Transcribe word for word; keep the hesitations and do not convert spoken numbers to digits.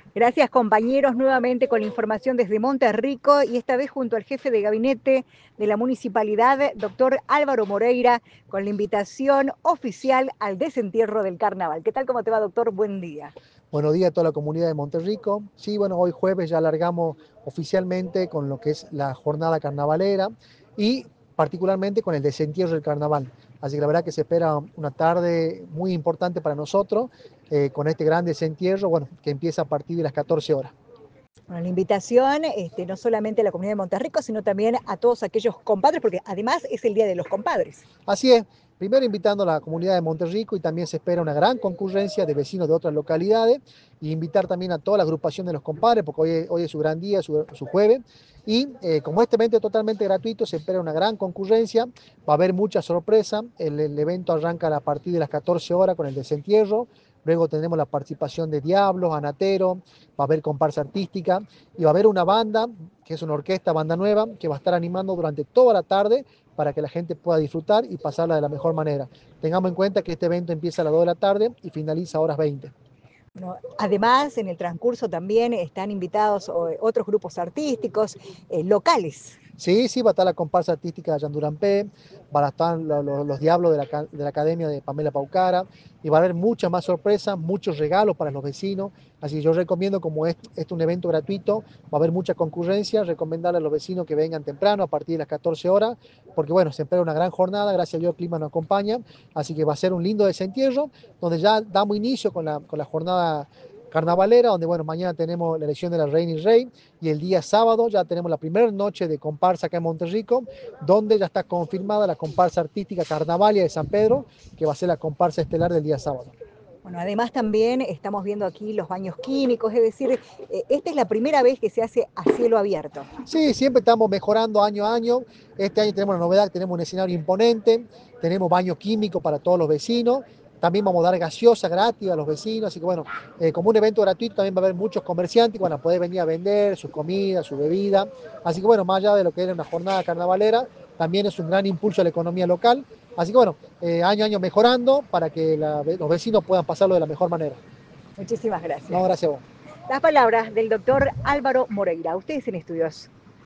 Gracias, compañeros, nuevamente con la información desde Monterrico y esta vez junto al jefe de gabinete de la municipalidad, doctor Álvaro Moreira, con la invitación oficial al desentierro del carnaval. ¿Qué tal? ¿Cómo te va, doctor? Buen día. Buenos días a toda la comunidad de Monterrico. Sí, bueno, hoy jueves ya alargamos oficialmente con lo que es la jornada carnavalera y particularmente con el desentierro del carnaval. Así que la verdad que se espera una tarde muy importante para nosotros eh, con este gran desentierro, bueno, que empieza a partir de las catorce horas. Bueno, la invitación este, no solamente a la comunidad de Monterrico, sino también a todos aquellos compadres, porque además es el Día de los Compadres. Así es, primero invitando a la comunidad de Monterrico y también se espera una gran concurrencia de vecinos de otras localidades y invitar también a toda la agrupación de los compadres, porque hoy, es- hoy es su gran día, su, su jueves. Y eh, como este evento es totalmente gratuito, se espera una gran concurrencia, va a haber mucha sorpresa, el, el evento arranca a partir de las catorce horas con el desentierro, luego tendremos la participación de Diablos, Anatero, va a haber comparsa artística y va a haber una banda, que es una orquesta, banda nueva, que va a estar animando durante toda la tarde para que la gente pueda disfrutar y pasarla de la mejor manera. Tengamos en cuenta que este evento empieza a las dos de la tarde y finaliza a horas veinte. Bueno, además, en el transcurso también están invitados o, otros grupos artísticos eh, locales. Sí, sí, va a estar la comparsa artística de Yandurampé, van a estar lo- lo- los diablos de la, ca- de la academia de Pamela Paucara y va a haber muchas más sorpresas, muchos regalos para los vecinos. Así que yo recomiendo, como es, es un evento gratuito, va a haber mucha concurrencia, recomendarle a los vecinos que vengan temprano a partir de las catorce horas, porque bueno, se espera una gran jornada, gracias a Dios el clima nos acompaña, así que va a ser un lindo desentierro, donde ya damos inicio con la, con la jornada carnavalera, donde bueno, mañana tenemos la elección de la reina y rey y el día sábado ya tenemos la primera noche de comparsa acá en Monterrico, donde ya está confirmada la comparsa artística Carnavalia de San Pedro, que va a ser la comparsa estelar del día sábado. Bueno, además también estamos viendo aquí los baños químicos, es decir, eh, esta es la primera vez que se hace a cielo abierto. Sí, siempre estamos mejorando año a año. Este año tenemos una novedad, tenemos un escenario imponente, tenemos baño químico para todos los vecinos. También vamos a dar gaseosa gratis a los vecinos, así que bueno, eh, como un evento gratuito también va a haber muchos comerciantes que van a poder venir a vender sus comidas, su bebida. Así que bueno, más allá de lo que era una jornada carnavalera, también es un gran impulso a la economía local. Así que bueno, eh, año a año mejorando para que la- los vecinos puedan pasarlo de la mejor manera. Muchísimas gracias. No, gracias a vos. Las palabras del doctor Álvaro Moreira. Ustedes en estudios.